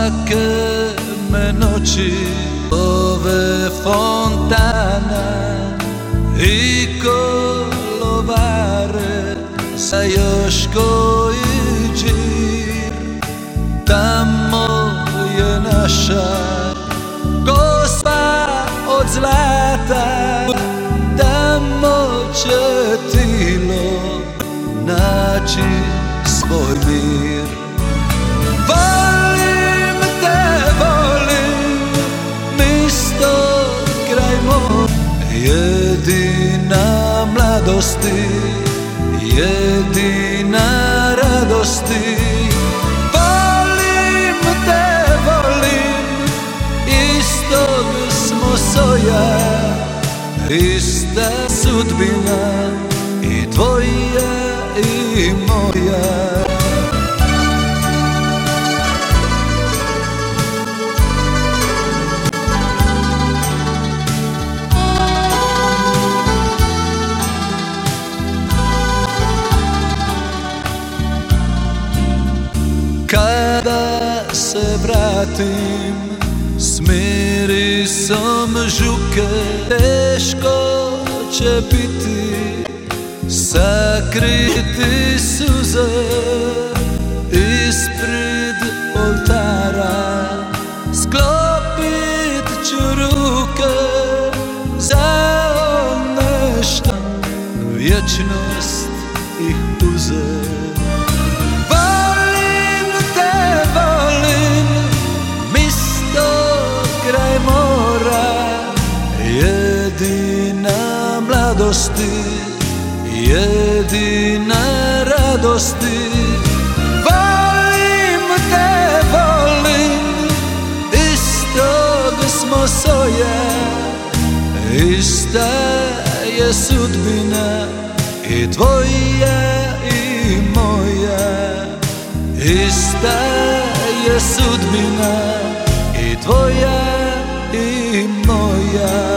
Svake me noći ove fontana i kolovare za još koji džir. Tamo je naša Gospa od zlata, tamo će tilo naći svoj mir. Volim te, volim, misto kraj mora, jedina mladosti, jedina radosti. Volim te, volim, istog smo soja, ista sudbina, i tvoja i moja. Kada se vratim s mirisom žuke, teško će biti sakriti suze ispred oltara. Sklopit ću ruke za one šta vječnost ih uze. Jedina mladosti, jedina radosti. Volim te, volim, istog smo soja, ista je sudbina, i tvoja i moja. Ista je sudbina, i tvoja i moja.